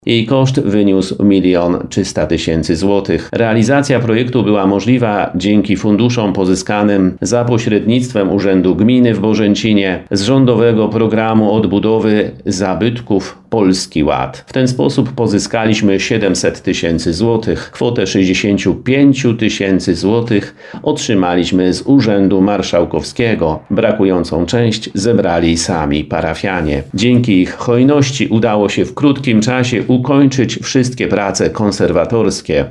Jej koszt wyniósł 1 300 000 złotych. Realizacja projektu była możliwa dzięki funduszom pozyskanym za pośrednictwem Urzędu Gminy w Bożęcinie z rządowego programu odbudowy zabytków Polski Ład. W ten sposób pozyskaliśmy 700 000 złotych. Kwotę 65 000 złotych otrzymaliśmy z Urzędu Marszałkowskiego. Brakującą część zebrali sami parafianie. Dzięki ich hojności udało się w krótkim czasie ukończyć wszystkie prace konserwatorskie.